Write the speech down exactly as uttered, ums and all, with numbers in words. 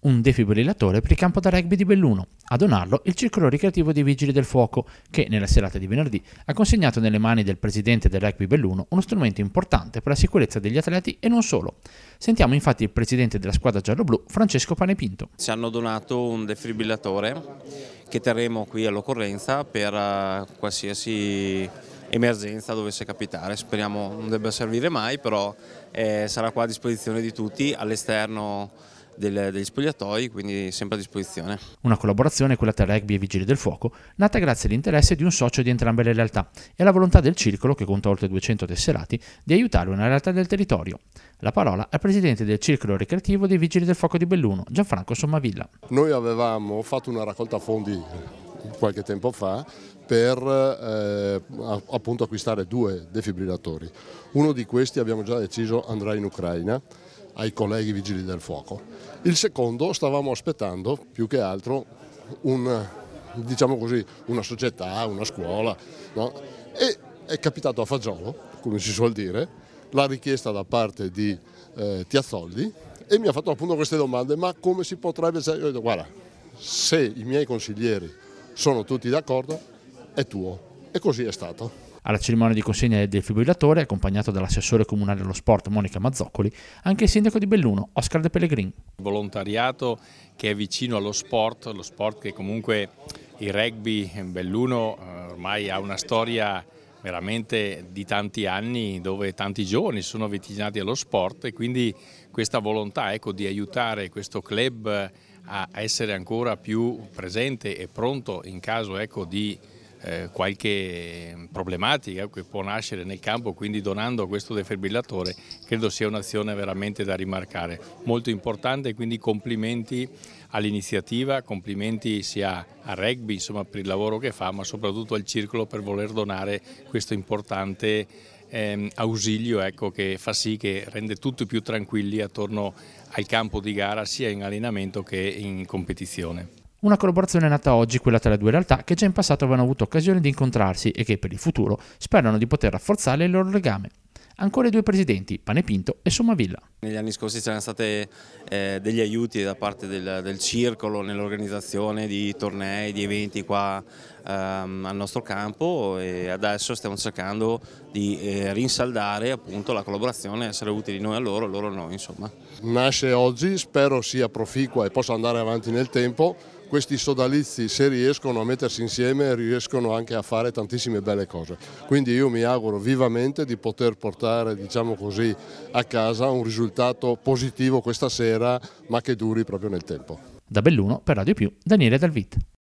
un defibrillatore per il campo da rugby di Belluno. A donarlo il Circolo Ricreativo dei Vigili del Fuoco, che nella serata di venerdì ha consegnato nelle mani del presidente del rugby Belluno uno strumento importante per la sicurezza degli atleti e non solo. Sentiamo infatti il presidente della squadra gialloblu, Francesco Panepinto. Ci hanno donato un defibrillatore che terremo qui all'occorrenza per uh, qualsiasi emergenza dovesse capitare. Speriamo non debba servire mai, però eh, sarà qua a disposizione di tutti all'esterno del, degli spogliatoi, quindi sempre a disposizione. Una collaborazione, quella tra rugby e Vigili del Fuoco, nata grazie all'interesse di un socio di entrambe le realtà e alla volontà del circolo, che conta oltre duecento tesserati, di aiutare una realtà del territorio. La parola al presidente del Circolo Ricreativo dei Vigili del Fuoco di Belluno, Gianfranco Sommavilla. Noi avevamo fatto una raccolta fondi qualche tempo fa per eh, appunto acquistare due defibrillatori. Uno di questi abbiamo già deciso andrà in Ucraina ai colleghi Vigili del Fuoco. Il secondo stavamo aspettando più che altro un, diciamo così, una società, una scuola, no? E è capitato a fagiolo, come si suol dire, la richiesta da parte di eh, Tiazzoldi e mi ha fatto appunto queste domande: ma come si potrebbe... Io ho detto, guarda, se i miei consiglieri sono tutti d'accordo, è tuo. E così è stato. Alla cerimonia di consegna del defibrillatore, accompagnato dall'assessore comunale allo sport Monica Mazzoccoli, anche il sindaco di Belluno, Oscar De Pellegrin. Volontariato che è vicino allo sport, lo sport che comunque il rugby in Belluno ormai ha una storia veramente di tanti anni, dove tanti giovani sono avvicinati allo sport, e quindi questa volontà, ecco, di aiutare questo club a essere ancora più presente e pronto in caso, ecco, di Eh, qualche problematica che può nascere nel campo, quindi donando questo defibrillatore, credo sia un'azione veramente da rimarcare, molto importante. Quindi complimenti all'iniziativa, complimenti sia al rugby, insomma, per il lavoro che fa, ma soprattutto al circolo per voler donare questo importante eh, ausilio, ecco, che fa sì che rende tutti più tranquilli attorno al campo di gara, sia in allenamento che in competizione. Una collaborazione nata oggi, quella tra le due realtà, che già in passato avevano avuto occasione di incontrarsi e che per il futuro sperano di poter rafforzare il loro legame. Ancora i due presidenti, Panepinto e Sommavilla. Negli anni scorsi c'erano stati eh, degli aiuti da parte del, del circolo nell'organizzazione di tornei, di eventi qua ehm, al nostro campo, e adesso stiamo cercando di eh, rinsaldare appunto la collaborazione, essere utili noi a loro, loro a noi, insomma. Nasce oggi, spero sia proficua e possa andare avanti nel tempo. Questi sodalizi, se riescono a mettersi insieme, riescono anche a fare tantissime belle cose. Quindi io mi auguro vivamente di poter portare, diciamo così, a casa un risultato positivo questa sera, ma che duri proprio nel tempo. Da Belluno, per Radio Più, Daniele Dalvit.